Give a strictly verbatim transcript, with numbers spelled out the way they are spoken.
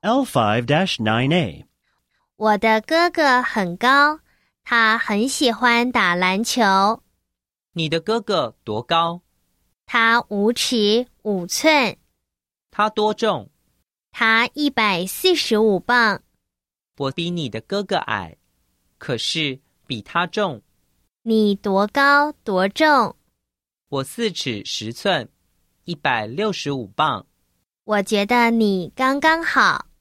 L five dash nine A. 我的哥哥很高，他很喜欢打篮球。 你的哥哥多高？ 他五尺五寸。 他多重？ 他一百四十五磅。 我比你的哥哥矮，可是比他重。 你多高多重？ 我四尺十寸，一百六十五磅。 我觉得你刚刚好。